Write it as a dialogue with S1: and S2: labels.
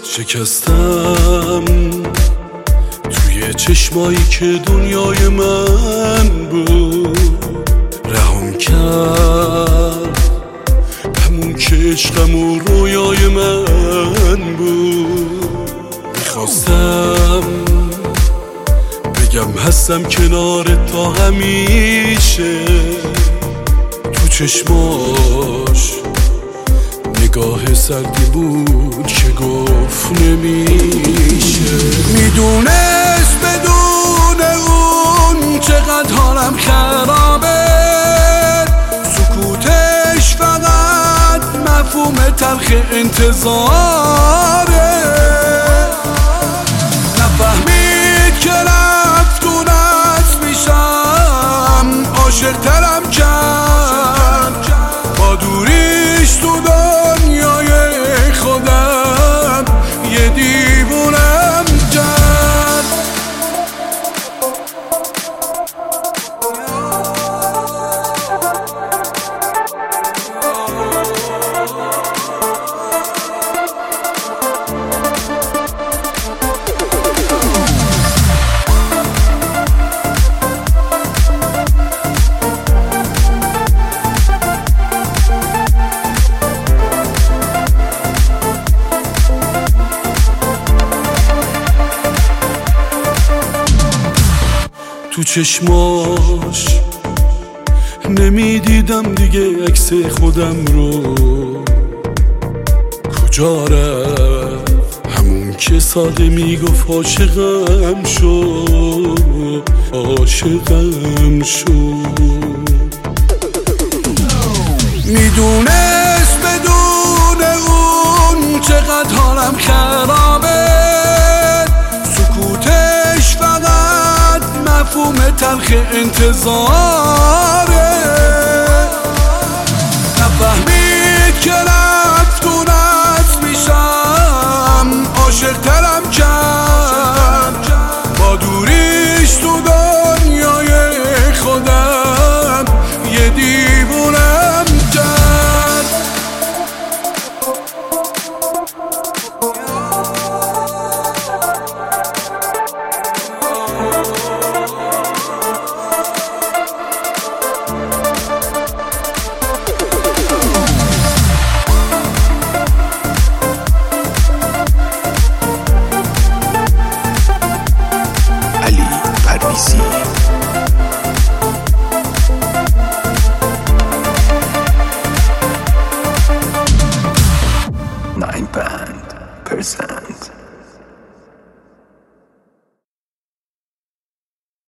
S1: شکستم توی چشمایی که دنیای من بود، رهام کرد همون که عشقم و رویای من بود. میخواستم بگم هستم کنارت تا همیشه، تو چشماش نگاه سردی بود که گفت نمیشه. میدونست بدون اون چقدر حالم خرابه، سکوتش فقط مفهوم تلخ انتظاره. نفهمید که رفتونت میشم، عاشق ترم کرد با دوریش تو دنیای خودم، یه دیوونم کرد. تو چشماش نمیدیدم دیگه عکس خودم رو، کجا رفت همون که ساده میگفت عاشقم شد، عاشقم شد. میدونست بدون اون چقدر حالم خرابه، سکوتش فقط مفهوم تلخ انتظاره. نفهمید که رفتونت میشم، عاشق ترم کرد با دوریش تو دنیای خودم، یه دیوونم کرد.
S2: Band percent.